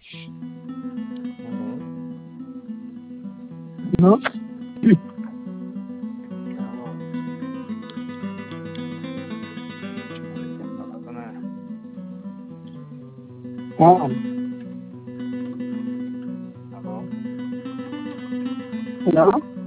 Ujú. ¿no? Veamos. Ahorita estamos con la- Ah, Aló. ¿no?